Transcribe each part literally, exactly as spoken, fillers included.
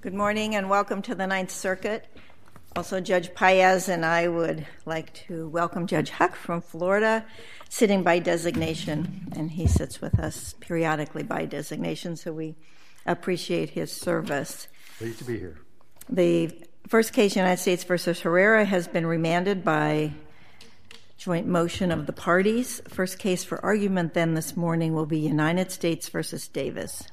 Good morning and welcome to the Ninth Circuit. Also, Judge Paez and I would like to welcome Judge Huck from Florida, sitting by designation, and he sits with us periodically by designation, so we appreciate his service. Pleased to be here. The first case, United States versus Herrera, has been remanded by joint motion of the parties. First case for argument then this morning will be United States versus Davis.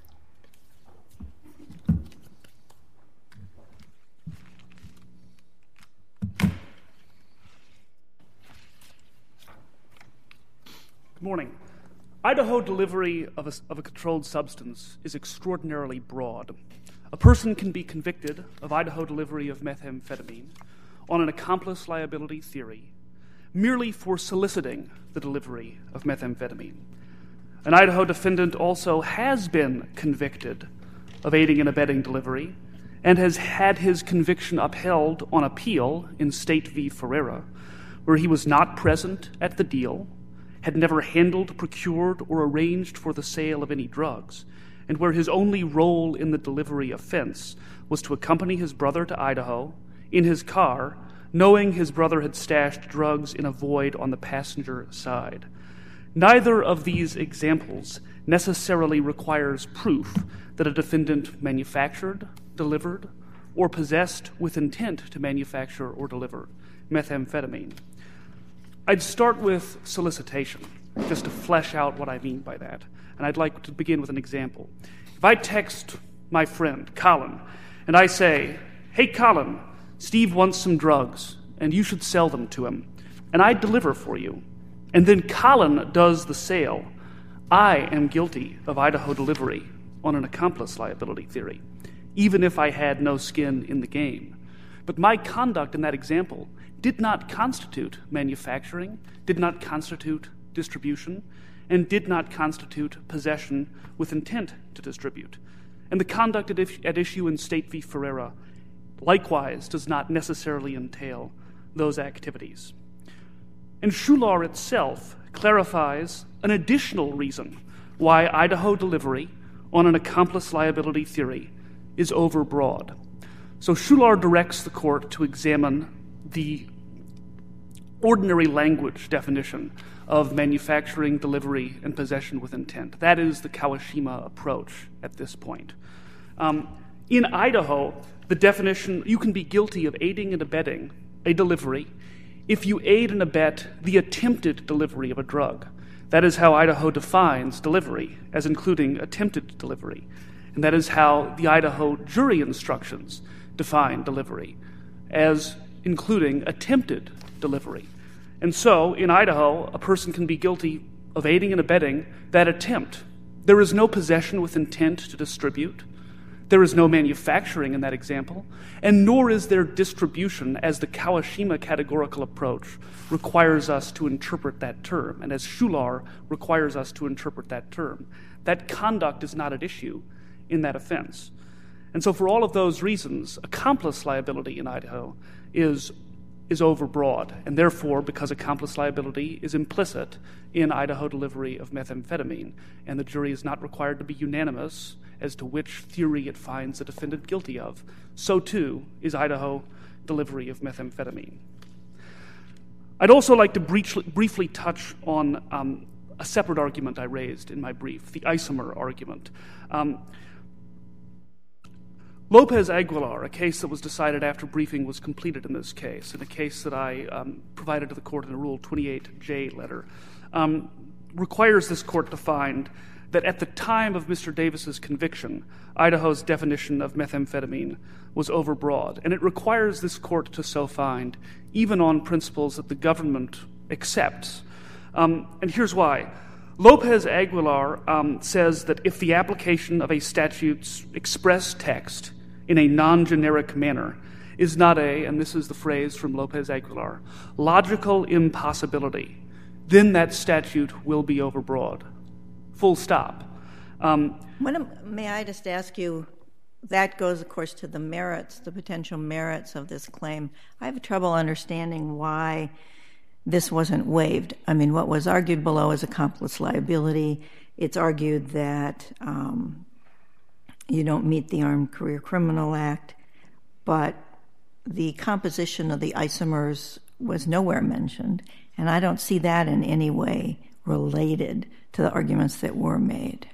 Good morning. Idaho delivery of a, of a controlled substance is extraordinarily broad. A person can be convicted of Idaho delivery of methamphetamine on an accomplice liability theory merely for soliciting the delivery of methamphetamine. An Idaho defendant also has been convicted of aiding and abetting delivery and has had his conviction upheld on appeal in State v. Ferreira, where he was not present at the deal, had never handled, procured, or arranged for the sale of any drugs, and where his only role in the delivery offense was to accompany his brother to Idaho in his car, knowing his brother had stashed drugs in a void on the passenger side. Neither of these examples necessarily requires proof that a defendant manufactured, delivered, or possessed with intent to manufacture or deliver methamphetamine. I'd start with solicitation, just to flesh out what I mean by that. And I'd like to begin with an example. If I text my friend, Colin, and I say, "Hey, Colin, Steve wants some drugs, and you should sell them to him," and I deliver for you, and then Colin does the sale, I am guilty of Idaho delivery on an accomplice liability theory, even if I had no skin in the game. But my conduct in that example did not constitute manufacturing, did not constitute distribution, and did not constitute possession with intent to distribute. And the conduct at, if, at issue in State v. Ferreira likewise does not necessarily entail those activities. And Shular itself clarifies an additional reason why Idaho delivery on an accomplice liability theory is overbroad. So Shular directs the court to examine the ordinary language definition of manufacturing, delivery, and possession with intent. That is the Kawashima approach at this point. Um, in Idaho, the definition, you can be guilty of aiding and abetting a delivery if you aid and abet the attempted delivery of a drug. That is how Idaho defines delivery, as including attempted delivery. And that is how the Idaho jury instructions define delivery, as including attempted delivery. And so, in Idaho, a person can be guilty of aiding and abetting that attempt. There is no possession with intent to distribute. There is no manufacturing in that example, and nor is there distribution, as the Kawashima categorical approach requires us to interpret that term, and as Shular requires us to interpret that term. That conduct is not at issue in that offense. And so for all of those reasons, accomplice liability in Idaho is, is overbroad, and therefore, because accomplice liability is implicit in Idaho delivery of methamphetamine, and the jury is not required to be unanimous as to which theory it finds the defendant guilty of, so too is Idaho delivery of methamphetamine. I'd also like to briefly, briefly touch on um, a separate argument I raised in my brief, the isomer argument. Um, Lopez Aguilar, a case that was decided after briefing was completed in this case, and a case that I um, provided to the court in a Rule twenty-eight J letter, um, requires this court to find that at the time of Mister Davis's conviction, Idaho's definition of methamphetamine was overbroad, and it requires this court to so find, even on principles that the government accepts. Um, and here's why. Lopez Aguilar um, says that if the application of a statute's express text in a non-generic manner is not a, and this is the phrase from Lopez Aguilar, logical impossibility, then that statute will be overbroad. Full stop. Um, when, may I just ask you, that goes, of course, to the merits, the potential merits of this claim. I have trouble understanding why this wasn't waived. I mean, what was argued below is accomplice liability. It's argued that um, you don't meet the Armed Career Criminal Act, but the composition of the isomers was nowhere mentioned, and I don't see that in any way related to the arguments that were made.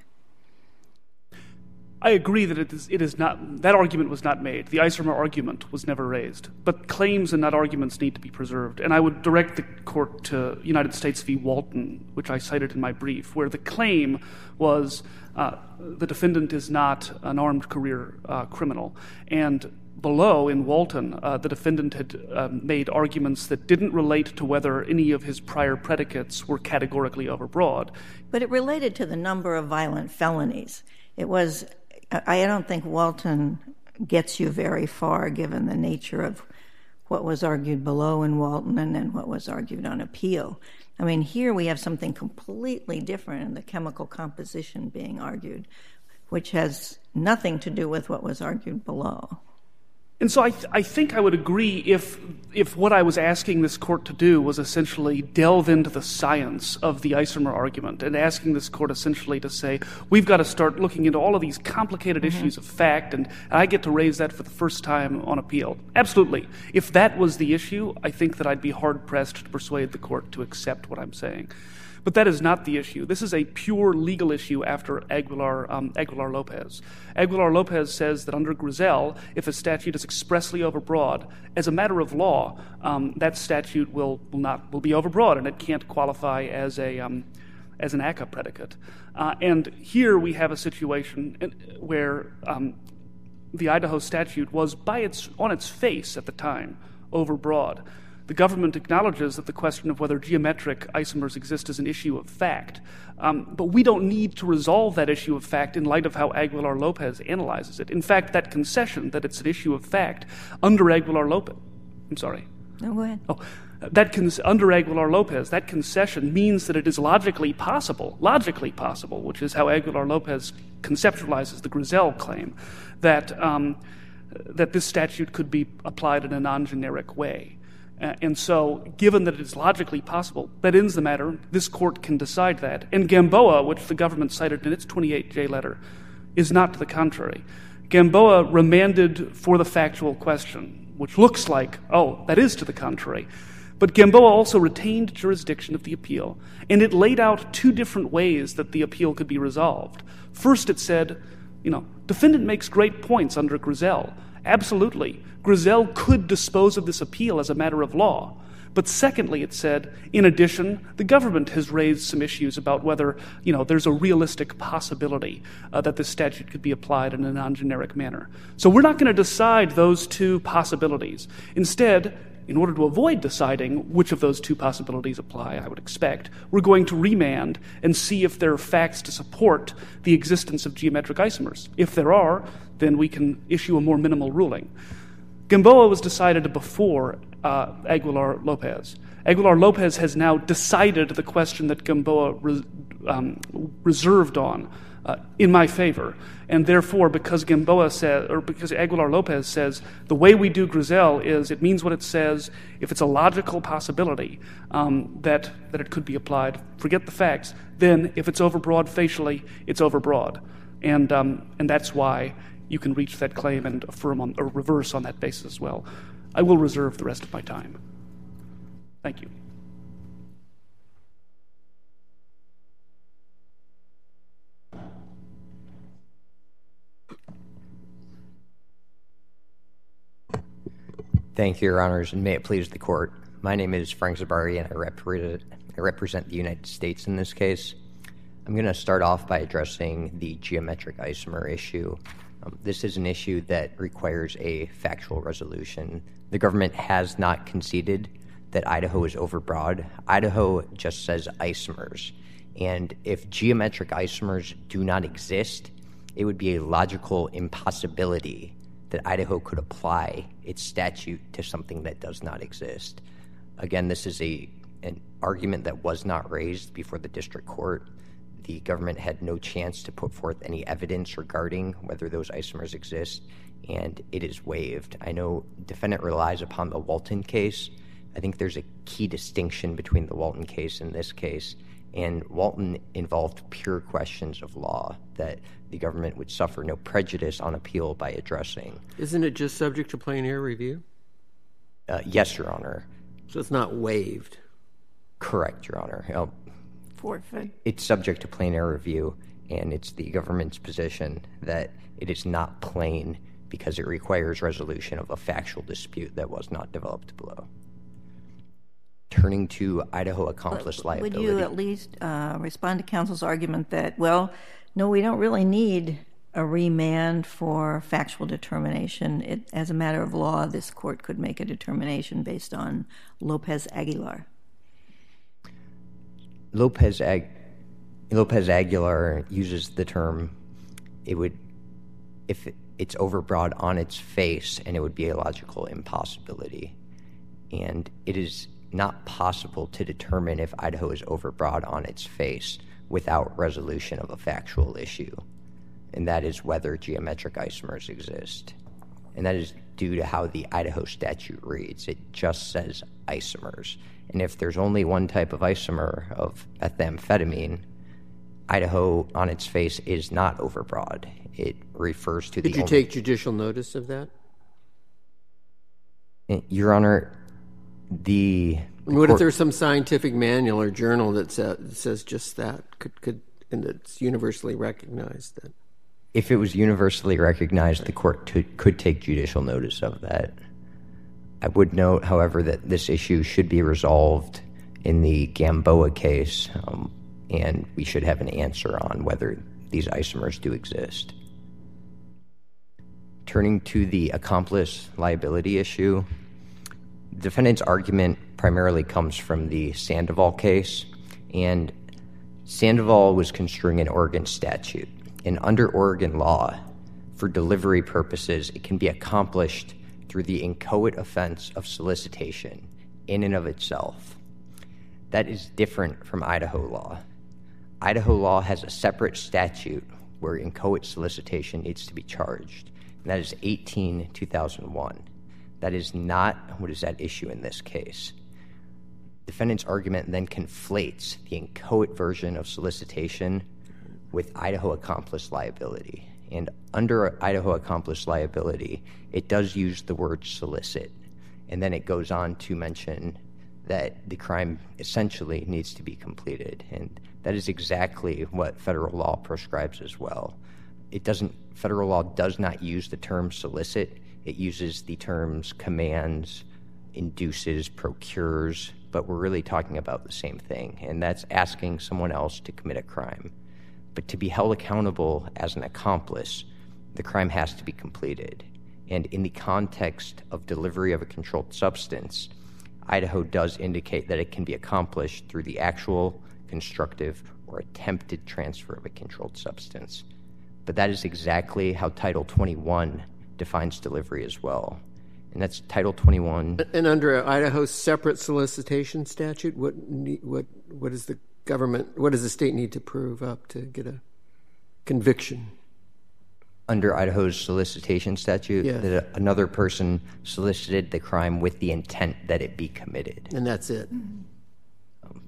I agree that it is, it is not, that argument was not made. The isomer argument was never raised. But claims and not arguments need to be preserved. And I would direct the court to United States v. Walton, which I cited in my brief, where the claim was uh, the defendant is not an armed career uh, criminal. And below in Walton, uh, the defendant had uh, made arguments that didn't relate to whether any of his prior predicates were categorically overbroad. But it related to the number of violent felonies. It was, I don't think Walton gets you very far given the nature of what was argued below in Walton and then what was argued on appeal. I mean, here we have something completely different in the chemical composition being argued, which has nothing to do with what was argued below. And so I, th- I think I would agree if if what I was asking this court to do was essentially delve into the science of the isomer argument and asking this court essentially to say, we've got to start looking into all of these complicated mm-hmm. issues of fact, and I get to raise that for the first time on appeal. Absolutely. If that was the issue, I think that I'd be hard-pressed to persuade the court to accept what I'm saying. But that is not the issue. This is a pure legal issue after Aguilar, um, Aguilar-Lopez. Aguilar-Lopez says that under Grisel, if a statute is expressly overbroad, as a matter of law, um, that statute will, will not will be overbroad, and it can't qualify as a um, as an A C C A predicate. Uh, and here we have a situation where um, the Idaho statute was by its on its face at the time overbroad. The government acknowledges that the question of whether geometric isomers exist is an issue of fact, um, but we don't need to resolve that issue of fact in light of how Aguilar-Lopez analyzes it. In fact, that concession that it's an issue of fact under Aguilar-Lopez, I'm sorry. No, go ahead. Oh, that con- under Aguilar-Lopez, that concession means that it is logically possible, logically possible, which is how Aguilar-Lopez conceptualizes the Grisel claim, that um, that this statute could be applied in a non-generic way. Uh, and so, given that it is logically possible, that ends the matter. This court can decide that. And Gamboa, which the government cited in its twenty-eight J letter, is not to the contrary. Gamboa remanded for the factual question, which looks like, oh, that is to the contrary. But Gamboa also retained jurisdiction of the appeal, and it laid out two different ways that the appeal could be resolved. First, it said, you know, defendant makes great points under Grisel. Absolutely. Grisel could dispose of this appeal as a matter of law. But secondly, it said, in addition, the government has raised some issues about whether, you know, there's a realistic possibility uh, that this statute could be applied in a non-generic manner. So we're not going to decide those two possibilities. Instead, in order to avoid deciding which of those two possibilities apply, I would expect, we're going to remand and see if there are facts to support the existence of geometric isomers. If there are, then we can issue a more minimal ruling. Gamboa was decided before uh, Aguilar-Lopez. Aguilar-Lopez has now decided the question that Gamboa re- um, reserved on uh, in my favor. And therefore, because Gamboa says, or because Aguilar-Lopez says, the way we do Grisel is it means what it says. If it's a logical possibility um, that that it could be applied, forget the facts. Then, if it's overbroad facially, it's overbroad, and um, and that's why you can reach that claim and affirm on or reverse on that basis as well. I will reserve the rest of my time. Thank you. Thank you, Your Honors, and may it please the Court. My name is Frank Zabari, and I represent, I represent the United States in this case. I'm going to start off by addressing the geometric isomer issue. Um, this is an issue that requires a factual resolution. The government has not conceded that Idaho is overbroad. Idaho just says isomers. And if geometric isomers do not exist, it would be a logical impossibility that Idaho could apply its statute to something that does not exist. Again, this is a an argument that was not raised before the district court. The government had no chance to put forth any evidence regarding whether those isomers exist, and it is waived. I know defendant relies upon the Walton case. I think there's a key distinction between the Walton case and this case, And Walton involved pure questions of law that the government would suffer no prejudice on appeal by addressing. Isn't it just subject to plain error review? Uh, yes, Your Honor. So it's not waived? Correct, Your Honor. Uh, Forfeit. It's subject to plain error review, and it's the government's position that it is not plain because it requires resolution of a factual dispute that was not developed below. Turning to Idaho accomplice liability. Would you at least uh, respond to counsel's argument that, well, no, we don't really need a remand for factual determination. It, as a matter of law, this court could make a determination based on Lopez Aguilar. Lopez Ag- Lopez Aguilar uses the term, it would, if it's overbroad on its face, and it would be a logical impossibility. And it is not possible to determine if Idaho is overbroad on its face without resolution of a factual issue, and that is whether geometric isomers exist. And that is due to how the Idaho statute reads. It just says isomers. And if there's only one type of isomer of methamphetamine, Idaho on its face is not overbroad. It refers to the Did you only... take judicial notice of that? Your Honor, the... the what court... if there's some scientific manual or journal that sa- says just that, could, could, and it's universally recognized? That If it was universally recognized, the court to, could take judicial notice of that. I would note, however, that this issue should be resolved in the Gamboa case, um, and we should have an answer on whether these isomers do exist. Turning to the accomplice liability issue, the defendant's argument primarily comes from the Sandoval case, and Sandoval was construing an Oregon statute. And under Oregon law, for delivery purposes, it can be accomplished through the inchoate offense of solicitation in and of itself. That is different from Idaho law. Idaho law has a separate statute where inchoate solicitation needs to be charged, and that is eighteen two thousand one. That is not what is at issue in this case. Defendant's argument then conflates the inchoate version of solicitation with Idaho accomplice liability. And under Idaho accomplice liability, it does use the word solicit. And then it goes on to mention that the crime essentially needs to be completed. And that is exactly what federal law prescribes as well. It doesn't, federal law does not use the term solicit. It uses the terms commands, induces, procures, but we're really talking about the same thing. And that's asking someone else to commit a crime. But to be held accountable as an accomplice, the crime has to be completed. And in the context of delivery of a controlled substance, Idaho does indicate that it can be accomplished through the actual, constructive, or attempted transfer of a controlled substance. But that is exactly how Title twenty-one defines delivery as well. And that's Title twenty-one. And under Idaho's separate solicitation statute, what what what is the government, what does the state need to prove up to get a conviction? Under Idaho's solicitation statute, yes. that another person solicited the crime with the intent that it be committed. And that's it? Um,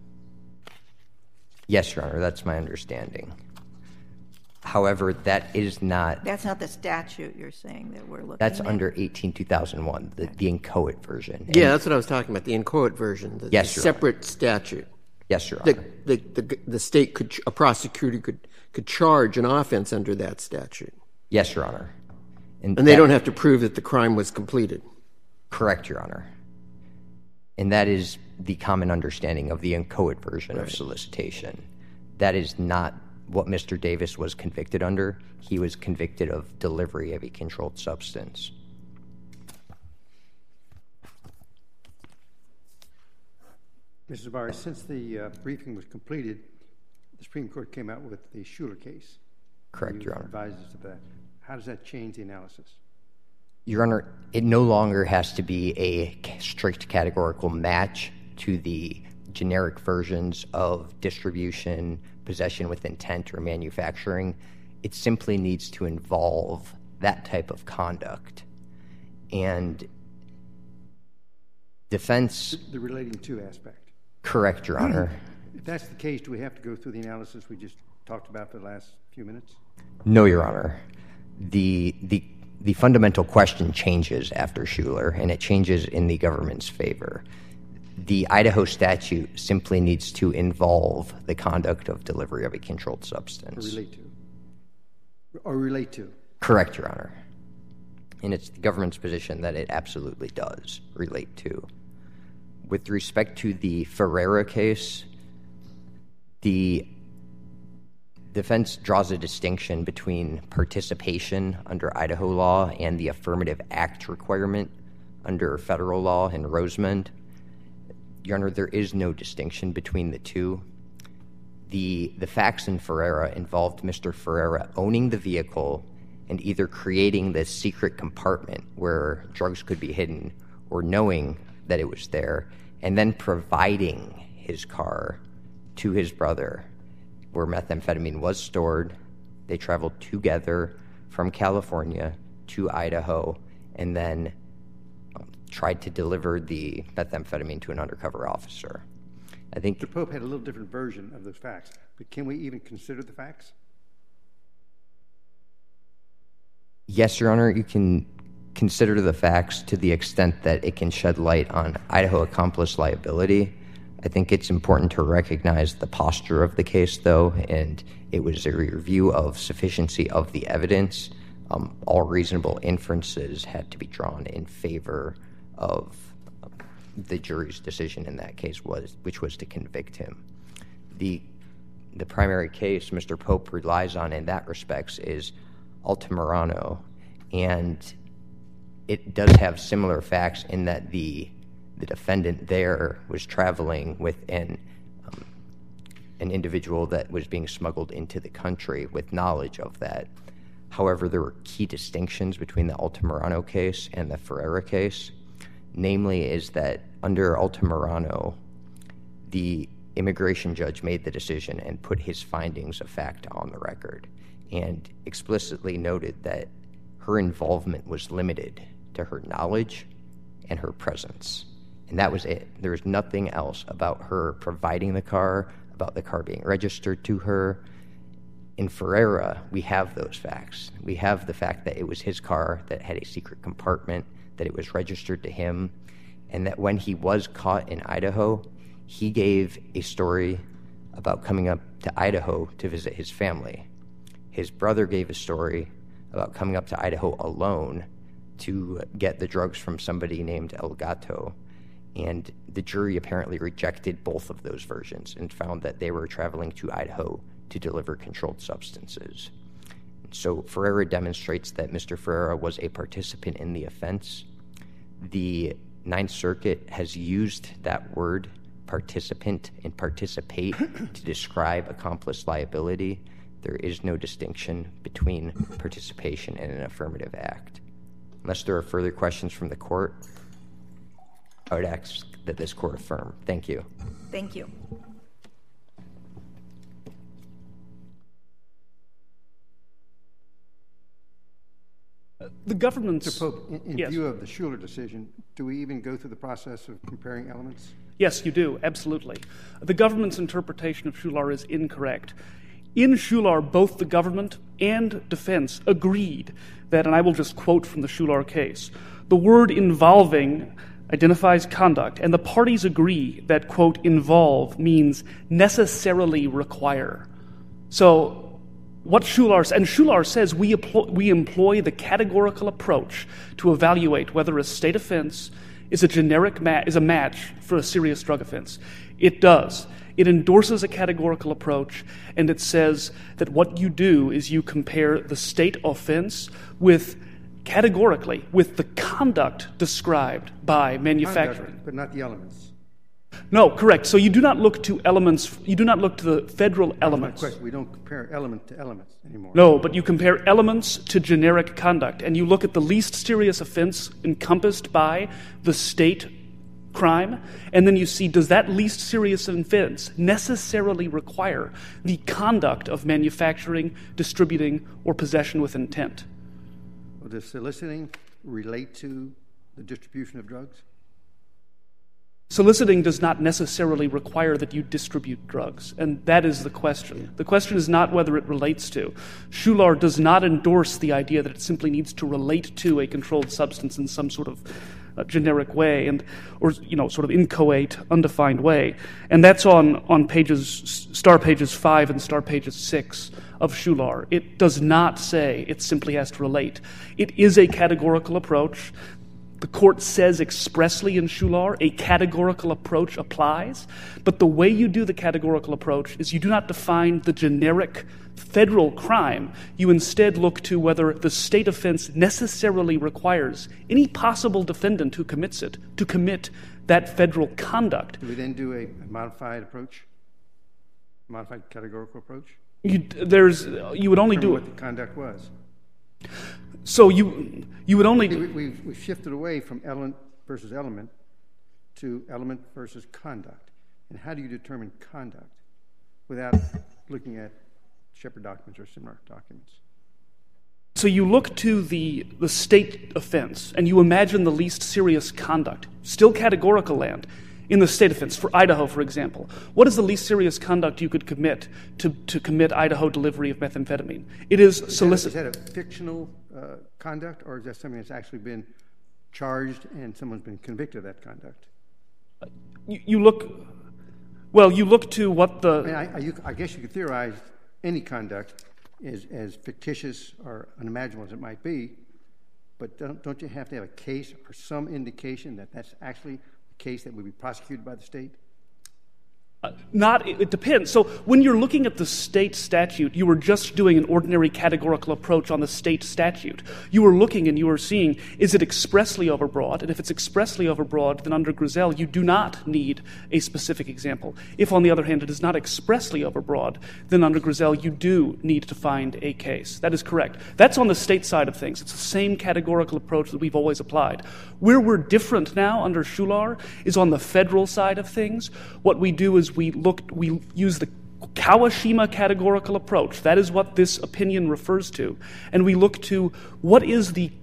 yes, Your Honor, that's my understanding. However, that is not... That's not the statute you're saying that we're looking That's at? under eighteen two thousand one, the, the inchoate version. Yeah, and, that's what I was talking about, the inchoate version, the, yes, the Your separate Honor. statute. Yes, Your Honor. The, the, the, the state could, a prosecutor could, could charge an offense under that statute. Yes, Your Honor. And, and they that, don't have to prove that the crime was completed. Correct, Your Honor. And that is the common understanding of the inchoate version right. of solicitation. That is not what Mister Davis was convicted under. He was convicted of delivery of a controlled substance. Mister Barr, since the uh, briefing was completed, the Supreme Court came out with the Schuler case. Correct, Your Honor. Advised us of that. How does that change the analysis? Your Honor, it no longer has to be a strict categorical match to the generic versions of distribution, possession with intent, or manufacturing. It simply needs to involve that type of conduct. And defense... The relating to aspect. Correct, Your Honor. If that's the case, do we have to go through the analysis we just talked about for the last few minutes? No, Your Honor. The, the, the fundamental question changes after Schuler, and it changes in the government's favor. The Idaho statute simply needs to involve the conduct of delivery of a controlled substance. Or relate to. Or relate to. Correct, Your Honor. And it's the government's position that it absolutely does relate to. With respect to the Ferreira case, the defense draws a distinction between participation under Idaho law and the affirmative act requirement under federal law in Rosemond. Your Honor, there is no distinction between the two. The, the facts in Ferreira involved Mister Ferreira owning the vehicle and either creating this secret compartment where drugs could be hidden or knowing that it was there and then providing his car to his brother where methamphetamine was stored. They traveled together from California to Idaho and then tried to deliver the methamphetamine to an undercover officer. I think Mister Pope had a little different version of those facts, but can we even consider the facts? Yes, Your Honor, you can consider the facts to the extent that it can shed light on Idaho accomplice liability. I think it's important to recognize the posture of the case, though, and it was a review of sufficiency of the evidence. Um, all reasonable inferences had to be drawn in favor of the jury's decision in that case, was which was to convict him. The the primary case Mister Pope relies on in that respects is Altamirano, and it does have similar facts in that the the defendant there was traveling with an um, an individual that was being smuggled into the country with knowledge of that. However, there were key distinctions between the Altamirano case and the Ferreira case. Namely is that under Altamirano, the immigration judge made the decision and put his findings of fact on the record and explicitly noted that her involvement was limited to her knowledge and her presence. And that was it. There was nothing else about her providing the car, about the car being registered to her. In Ferreira, we have those facts. We have the fact that it was his car that had a secret compartment, that it was registered to him, and that when he was caught in Idaho, he gave a story about coming up to Idaho to visit his family. His brother gave a story about coming up to Idaho alone to get the drugs from somebody named El Gato, and the jury apparently rejected both of those versions and found that they were traveling to Idaho to deliver controlled substances. So Ferreira demonstrates that Mister Ferreira was a participant in the offense. The Ninth Circuit has used that word, participant and participate, to describe accomplice liability. There is no distinction between participation and an affirmative act. Unless there are further questions from the court, I would ask that this court affirm. Thank you. Thank you. The government's... Mister Pope, in, in yes. view of the Schuler decision, do we even go through the process of comparing elements? Yes, you do, absolutely. The government's interpretation of Schuler is incorrect. In Schuler, both the government and defense agreed that, and I will just quote from the Schuler case, the word involving identifies conduct, and the parties agree that, quote, involve means necessarily require. So what Schuler, and Schuler says we employ, we employ the categorical approach to evaluate whether a state offense is a generic ma- is a match for a serious drug offense. It does. It endorses a categorical approach, and it says that what you do is you compare the state offense with, categorically, with the conduct described by manufacturing. Conduct, but not the elements. No, correct. So you do not look to elements, you do not look to the federal elements. That's my question. We don't compare element to elements anymore. No, but you compare elements to generic conduct, and you look at the least serious offense encompassed by the state crime, and then you see, does that least serious offense necessarily require the conduct of manufacturing, distributing, or possession with intent? Well, does soliciting relate to the distribution of drugs? Soliciting does not necessarily require that you distribute drugs, and that is the question. The question is not whether it relates to. Shular does not endorse the idea that it simply needs to relate to a controlled substance in some sort of uh, generic way, and or you know, sort of inchoate, undefined way. And that's on on pages star pages five and star pages six of Shular. It does not say it simply has to relate. It is a categorical approach. The court says expressly in Shular a categorical approach applies, but the way you do the categorical approach is you do not define the generic federal crime. You instead look to whether the state offense necessarily requires any possible defendant who commits it to commit that federal conduct. Do we then do a modified approach, modified categorical approach? You, there's, you would only do Remember it. what the conduct was. So you you would only We, do, we've, we've shifted away from element versus element to element versus conduct. And how do you determine conduct without looking at Shepard documents or similar documents? so you look to the the state offense and you imagine the least serious conduct, still categorical land, in the state offense. For Idaho, for example, what is the least serious conduct you could commit to, to commit Idaho delivery of methamphetamine? It is solicit. Is that a fictional uh, conduct, or is that something that's actually been charged and someone's been convicted of that conduct? You, you look, well, you look to what the. I mean, I, I, you, I guess you could theorize any conduct is as fictitious or unimaginable as it might be, but don't, don't you have to have a case or some indication that that's actually a case that would be prosecuted by the state? Uh, not, it depends. So when you're looking at the state statute, you were just doing an ordinary categorical approach on the state statute. You were looking and you were seeing, is it expressly overbroad? And if it's expressly overbroad, then under Griselle, you do not need a specific example. If, on the other hand, it is not expressly overbroad, then under Griselle, you do need to find a case. That is correct. That's on the state side of things. It's the same categorical approach that we've always applied. Where we're different now under Shular is on the federal side of things. What we do is we look, we use the Kawashima categorical approach. That is what this opinion refers to. And we look to what is the,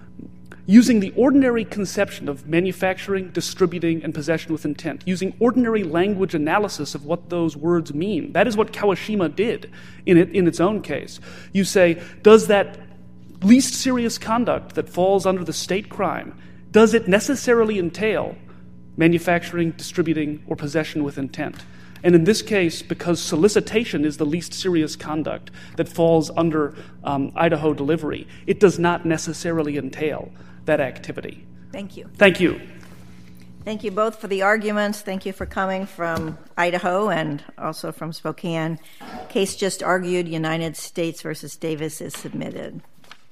using the ordinary conception of manufacturing, distributing, and possession with intent, using ordinary language analysis of what those words mean. That is what Kawashima did in it, in its own case. You say, does that least serious conduct that falls under the state crime, does it necessarily entail manufacturing, distributing, or possession with intent? And in this case, because solicitation is the least serious conduct that falls under um, Idaho delivery, it does not necessarily entail that activity. Thank you. Thank you. Thank you both for the arguments. Thank you for coming from Idaho and also from Spokane. Case just argued, United States versus Davis, is submitted.